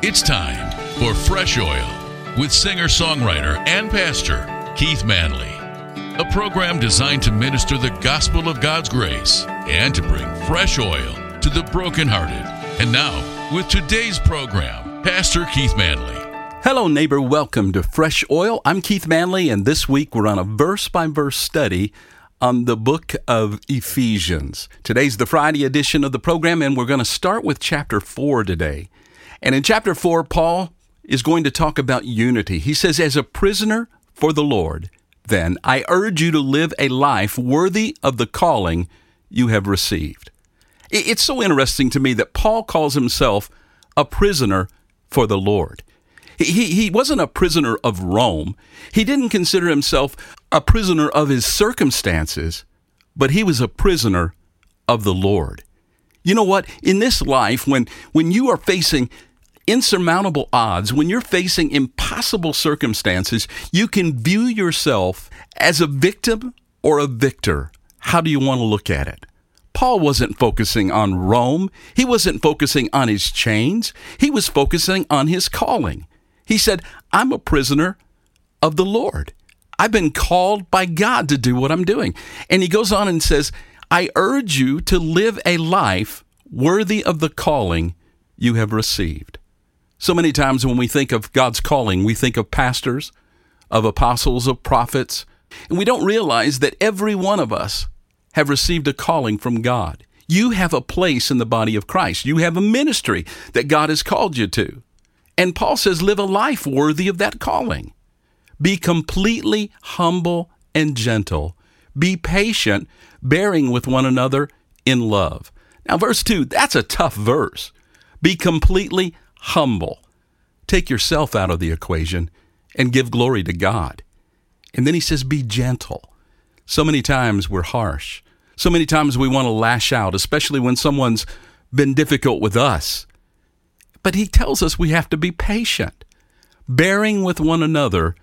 It's time for Fresh Oil with singer-songwriter and pastor Keith Manley. A program designed to minister the gospel of God's grace and to bring fresh oil to the brokenhearted. And now, with today's program, Pastor Keith Manley. Hello, neighbor. Welcome to Fresh Oil. I'm Keith Manley, and this week we're on a verse-by-verse study on the book of Ephesians. Today's the Friday edition of the program, and we're going to start with chapter 4 today. And in chapter 4, Paul is going to talk about unity. He says, as a prisoner for the Lord, then I urge you to live a life worthy of the calling you have received. It's so interesting to me that Paul calls himself a prisoner for the Lord. He wasn't a prisoner of Rome. He didn't consider himself a prisoner of his circumstances, but he was a prisoner of the Lord. You know what? In this life, when you are facing insurmountable odds, when you're facing impossible circumstances, you can view yourself as a victim or a victor. How do you want to look at it? Paul wasn't focusing on Rome. He wasn't focusing on his chains. He was focusing on his calling. He said, I'm a prisoner of the Lord. I've been called by God to do what I'm doing. And he goes on and says, I urge you to live a life worthy of the calling you have received. So many times when we think of God's calling, we think of pastors, of apostles, of prophets, and we don't realize that every one of us have received a calling from God. You have a place in the body of Christ. You have a ministry that God has called you to. And Paul says, live a life worthy of that calling. Be completely humble and gentle. Be patient, bearing with one another in love. Now, verse 2, that's a tough verse. Be completely humble. Take yourself out of the equation and give glory to God. And then he says, be gentle. So many times we're harsh. So many times we want to lash out, especially when someone's been difficult with us. But he tells us we have to be patient, bearing with one another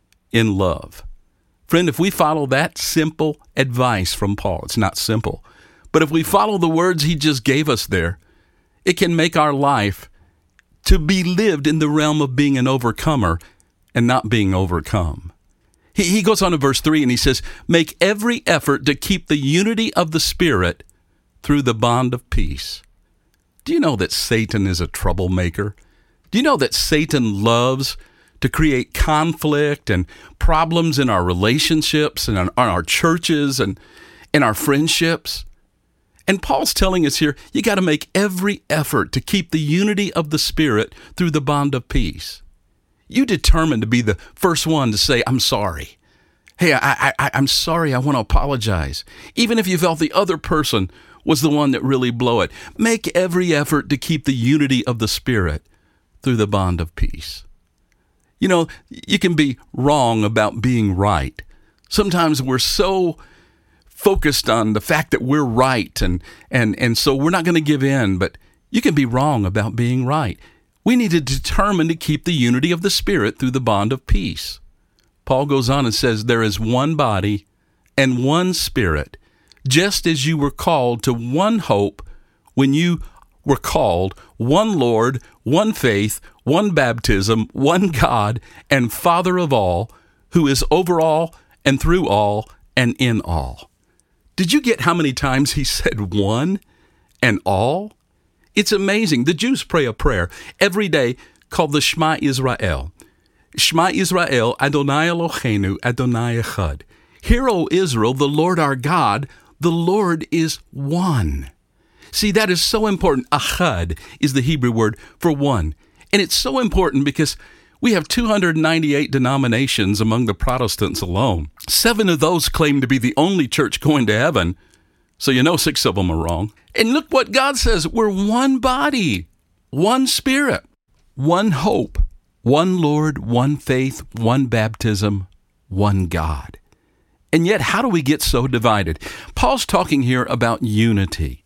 in love. Friend, if we follow that simple advice from Paul, it's not simple, but if we follow the words he just gave us there, it can make our life to be lived in the realm of being an overcomer and not being overcome. He goes on to verse 3 and he says, make every effort to keep the unity of the Spirit through the bond of peace. Do you know that Satan is a troublemaker? Do you know that Satan loves to create conflict and problems in our relationships and in our churches and in our friendships? And Paul's telling us here, you got to make every effort to keep the unity of the Spirit through the bond of peace. You determined to be the first one to say, I'm sorry. Hey, I'm sorry. I want to apologize. Even if you felt the other person was the one that really blew it. Make every effort to keep the unity of the Spirit through the bond of peace. You know, you can be wrong about being right. Sometimes we're so focused on the fact that we're right, and so we're not going to give in, but you can be wrong about being right. We need to determine to keep the unity of the Spirit through the bond of peace. Paul goes on and says, there is one body and one Spirit, just as you were called to one hope when you were called, one Lord, one faith, one baptism, one God, and Father of all, who is over all and through all and in all. Did you get how many times he said one and all? It's amazing. The Jews pray a prayer every day called the Shema Israel. Shema Israel, Adonai Eloheinu, Adonai Echad. Hear, O Israel, the Lord our God, the Lord is one. See, that is so important. Achad is the Hebrew word for one. And it's so important because we have 298 denominations among the Protestants alone. 7 of those claim to be the only church going to heaven. So you know 6 of them are wrong. And look what God says. We're one body, one Spirit, one hope, one Lord, one faith, one baptism, one God. And yet, how do we get so divided? Paul's talking here about unity.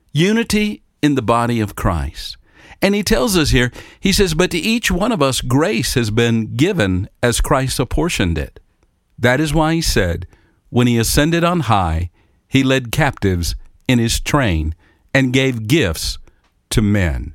Unity in the body of Christ. And he tells us here, he says, but to each one of us grace has been given as Christ apportioned it. That is why he said, when he ascended on high, he led captives in his train and gave gifts to men.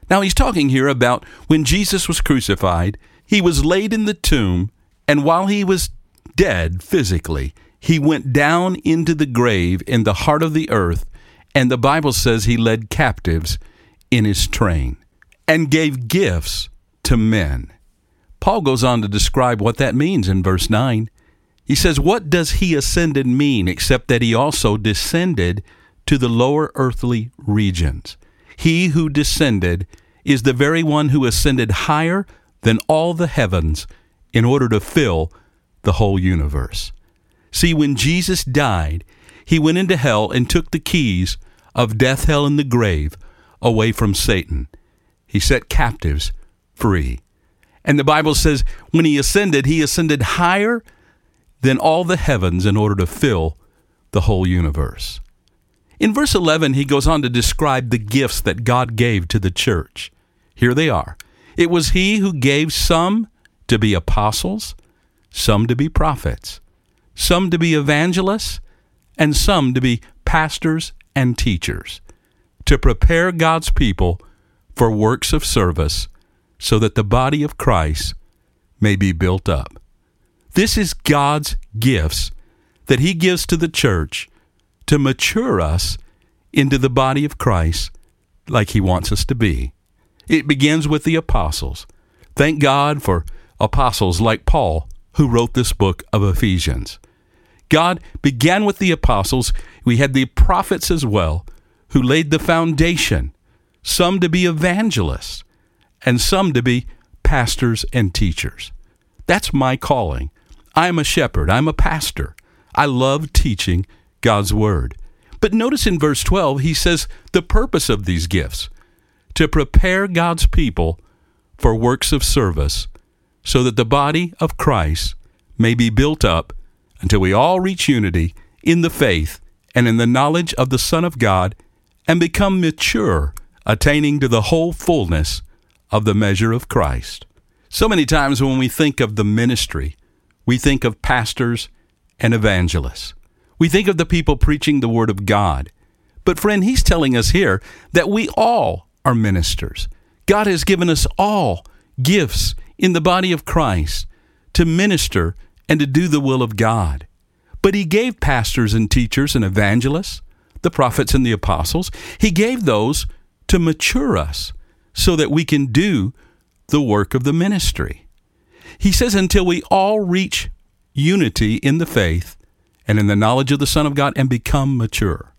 Now, he's talking here about when Jesus was crucified, he was laid in the tomb, and while he was dead physically, he went down into the grave in the heart of the earth, and the Bible says he led captives in his train and gave gifts to men. Paul goes on to describe what that means in verse 9. He says, "What does he ascended mean except that he also descended to the lower earthly regions? He who descended is the very one who ascended higher than all the heavens in order to fill the whole universe." See, when Jesus died, he went into hell and took the keys of death, hell, and the grave away from Satan. He set captives free. And the Bible says when he ascended higher than all the heavens in order to fill the whole universe. In verse 11, he goes on to describe the gifts that God gave to the church. Here they are. It was he who gave some to be apostles, some to be prophets, some to be evangelists, and some to be pastors and teachers, to prepare God's people for works of service so that the body of Christ may be built up. This is God's gifts that he gives to the church to mature us into the body of Christ like he wants us to be. It begins with the apostles. Thank God for apostles like Paul, who wrote this book of Ephesians. God began with the apostles. We had the prophets as well, who laid the foundation, some to be evangelists, and some to be pastors and teachers. That's my calling. I'm a shepherd. I'm a pastor. I love teaching God's word. But notice in verse 12, he says the purpose of these gifts, to prepare God's people for works of service so that the body of Christ may be built up until we all reach unity in the faith and in the knowledge of the Son of God and become mature, attaining to the whole fullness of the measure of Christ. So many times when we think of the ministry, we think of pastors and evangelists. We think of the people preaching the Word of God. But friend, he's telling us here that we all are ministers. God has given us all gifts in the body of Christ to minister and to do the will of God. But he gave pastors and teachers and evangelists, the prophets and the apostles, he gave those to mature us so that we can do the work of the ministry. He says until we all reach unity in the faith and in the knowledge of the Son of God and become mature.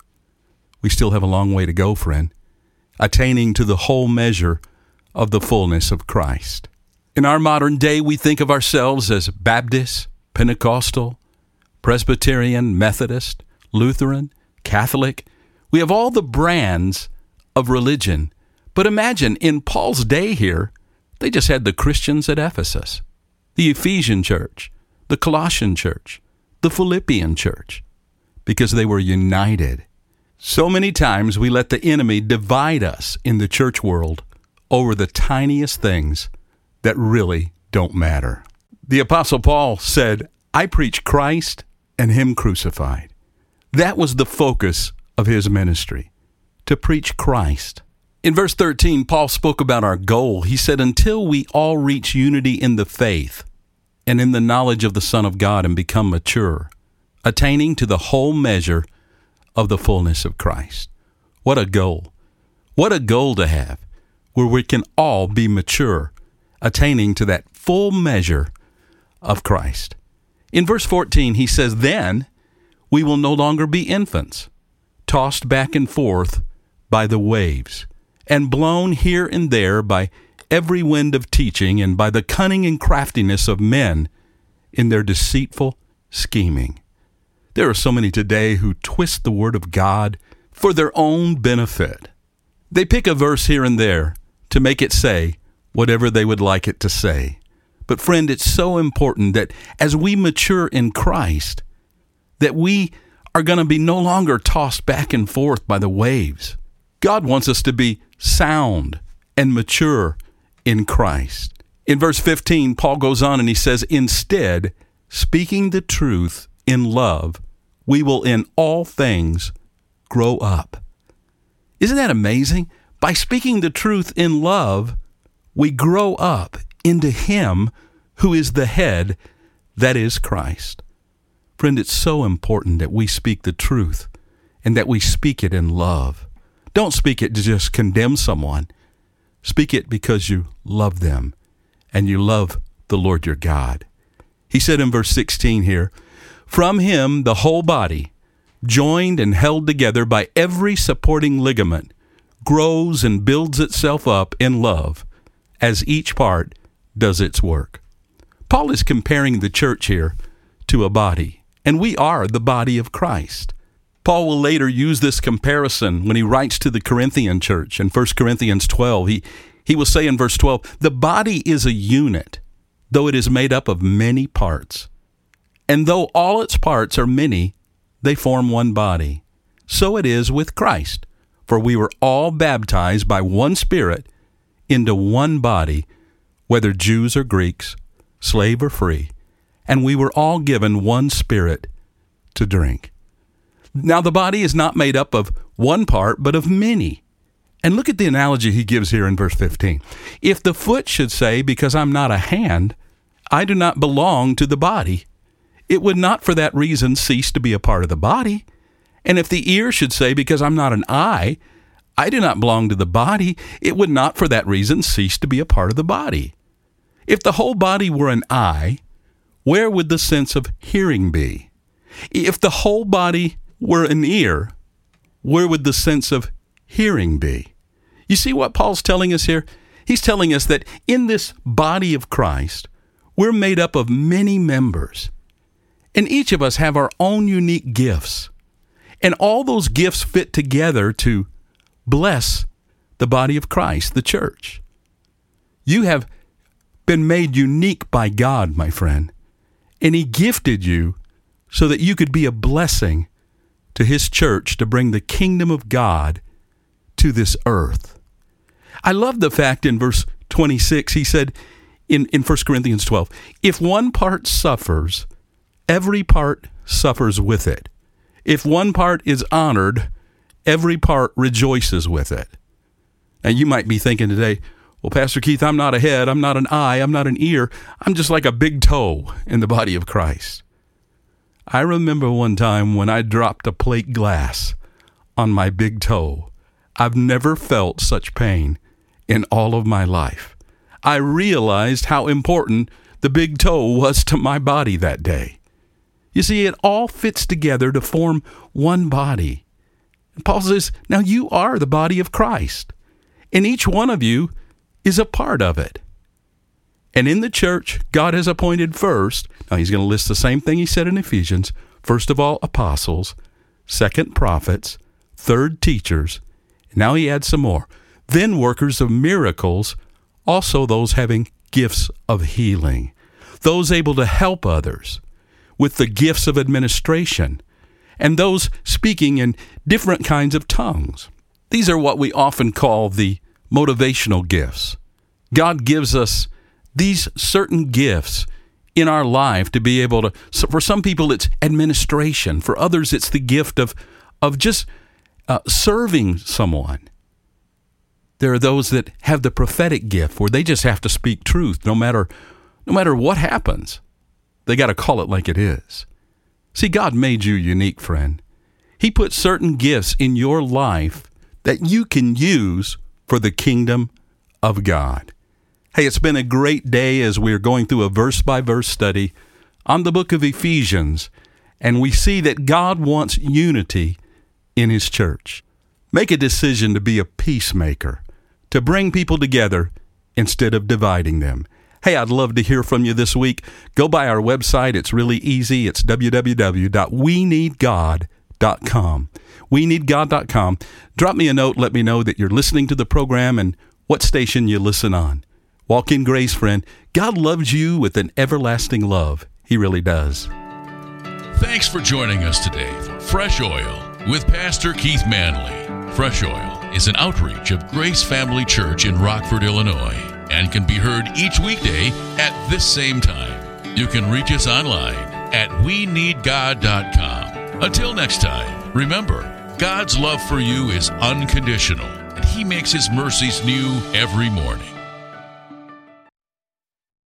We still have a long way to go, friend, attaining to the whole measure of the fullness of Christ. In our modern day, we think of ourselves as Baptist, Pentecostal, Presbyterian, Methodist, Lutheran, Catholic. We have all the brands of religion. But imagine, in Paul's day here, they just had the Christians at Ephesus, the Ephesian church, the Colossian church, the Philippian church, because they were united. So many times we let the enemy divide us in the church world over the tiniest things that really don't matter. The Apostle Paul said, "I preach Christ and him crucified." That was the focus of his ministry, to preach Christ. In verse 13, Paul spoke about our goal. He said, until we all reach unity in the faith and in the knowledge of the Son of God and become mature, attaining to the whole measure of the fullness of Christ. What a goal. What a goal to have, where we can all be mature, attaining to that full measure of Christ. In verse 14, he says, then we will no longer be infants, tossed back and forth by the waves, and blown here and there by every wind of teaching and by the cunning and craftiness of men in their deceitful scheming. There are so many today who twist the Word of God for their own benefit. They pick a verse here and there to make it say whatever they would like it to say. But friend, it's so important that as we mature in Christ, that we are going to be no longer tossed back and forth by the waves. God wants us to be sound and mature in Christ. In verse 15, Paul goes on and he says, instead, speaking the truth in love, we will in all things grow up. Isn't that amazing? By speaking the truth in love, we grow up into Him who is the head, that is Christ. Friend, it's so important that we speak the truth and that we speak it in love. Don't speak it to just condemn someone. Speak it because you love them and you love the Lord your God. He said in verse 16 here, "From Him the whole body, joined and held together by every supporting ligament, grows and builds itself up in love as each part does its work." Paul is comparing the church here to a body, and we are the body of Christ. Paul will later use this comparison when he writes to the Corinthian church in 1 Corinthians 12. He will say in verse 12, "The body is a unit, though it is made up of many parts. And though all its parts are many, they form one body. So it is with Christ. For we were all baptized by one Spirit into one body, whether Jews or Greeks, slave or free, and we were all given one Spirit to drink." Now the body is not made up of one part, but of many. And look at the analogy he gives here in verse 15. "If the foot should say, because I'm not a hand, I do not belong to the body, it would not for that reason cease to be a part of the body. And if the ear should say, because I'm not an eye, I do not belong to the body, it would not for that reason cease to be a part of the body. If the whole body were an eye, where would the sense of hearing be? If the whole body were an ear, where would the sense of hearing be?" You see what Paul's telling us here? He's telling us that in this body of Christ, we're made up of many members, and each of us have our own unique gifts, and all those gifts fit together to bless the body of Christ, the church. You have been made unique by God, my friend, and He gifted you so that you could be a blessing to His church to bring the kingdom of God to this earth. I love the fact in verse 26, he said in 1 Corinthians 12, "If one part suffers, every part suffers with it. If one part is honored, every part rejoices with it." And you might be thinking today, "Well, Pastor Keith, I'm not a head, I'm not an eye, I'm not an ear. I'm just like a big toe in the body of Christ." I remember one time when I dropped a plate glass on my big toe. I've never felt such pain in all of my life. I realized how important the big toe was to my body that day. You see, it all fits together to form one body. And Paul says, now you are the body of Christ, and each one of you is a part of it. And in the church, God has appointed first, now he's going to list the same thing he said in Ephesians, first of all, apostles, second, prophets, third, teachers. Now he adds some more. Then workers of miracles, also those having gifts of healing, those able to help others with the gifts of administration, and those speaking in different kinds of tongues. These are what we often call the motivational gifts. God gives us these certain gifts in our life to be able to, so for some people it's administration, for others it's the gift of just serving someone. There are those that have the prophetic gift where they just have to speak truth no matter what happens. They got to call it like it is. See, God made you unique, friend. He put certain gifts in your life that you can use for the kingdom of God. Hey, it's been a great day as we're going through a verse-by-verse study on the book of Ephesians, and we see that God wants unity in His church. Make a decision to be a peacemaker, to bring people together instead of dividing them. Hey, I'd love to hear from you this week. Go by our website. It's really easy. It's www.weneedgod.com. weneedgod.com. Drop me a note. Let me know that you're listening to the program and what station you listen on. Walk in grace, friend. God loves you with an everlasting love. He really does. Thanks for joining us today for Fresh Oil with Pastor Keith Manley. Fresh Oil is an outreach of Grace Family Church in Rockford, Illinois, and can be heard each weekday at this same time. You can reach us online at weneedgod.com. Until next time, remember, God's love for you is unconditional, and He He makes His mercies new every morning.